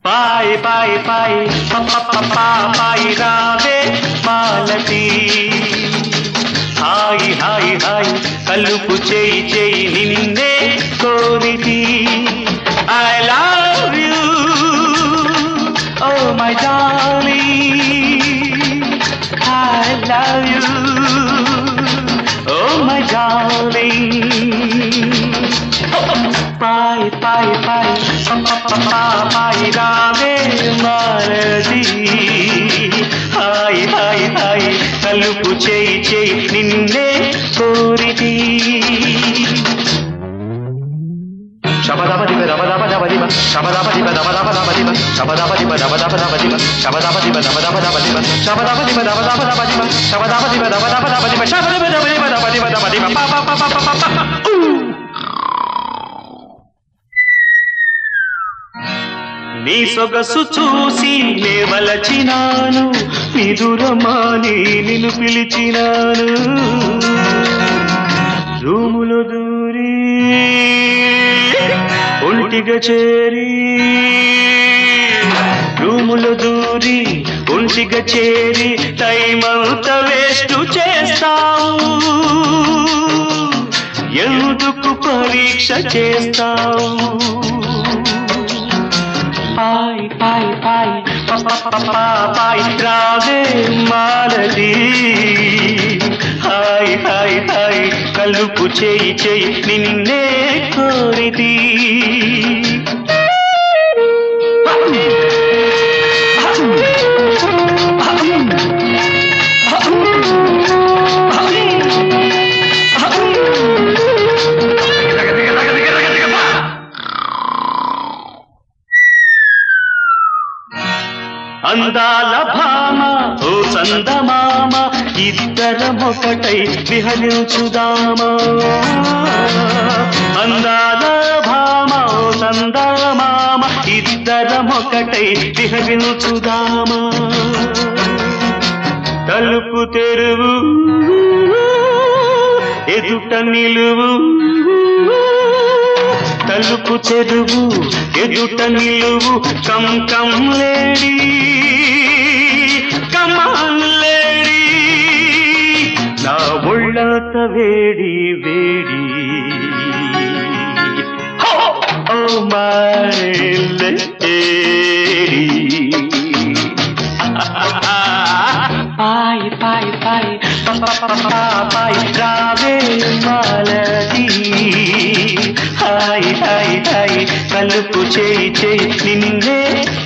పాయి పాయి పాయి పాయి రావే మాలతి హాయి హాయి హాయి కలుపు చేయి చేయి నిన్నే కోరితి I love you oh my darling I love you oh my darling పాయి పాయి పాయి పాయి రావే మాలతి హాయి హాయి హాయి కలుపు చేయి చేయి నిన్నే కోరితి శబదబదిబ దబదబదబదిబ శబదబదిబ దబదబదబదిబ శబదబదిబ దబదబదబదిబ శబదబదిబ దబదబదబదిబ శబదబదిబ దబదబదబదిబ శబదబదిబ దబదబదబదిబ శబదబదిబ దబదబదబదిబ పా పా పా పా పా నీ సొగసు చూసి లేవలచినాను నిదురమాని నిన్ను పిలిచినాను రూములో దూరి ఒంటిగా చేరి రూములో దూరి ఒంటిగా చేరి టైమంతా వేస్ట్ చేస్తావు ఎందుకు పరీక్ష చేస్తావు పాయి పాయి పాయి పాయి రావే మాలతి హాయ్ హాయ్ హాయ్ కలుపు చేయి చేయి నిన్నే కోరితి అందాల భామ ఓ చందమామ ఇద్దరమొకటై విహరించుదామా అందాల భామ ఓ చందమామ ఇద్దరమొకటై విహరించుదామా తలుపు తెరువు ఎదుట నిలువు తలుపు తెరువు ఎదుట నిలువు come come lady come on lady నా ఒళ్ళంత వేడి వేడి ఓ మై లేడీ పాయి పాయి పాయి పాయి రావే మాలతి హాయ్ హాయ్ హాయ్ కలుపు చేయి చేయి నిన్నే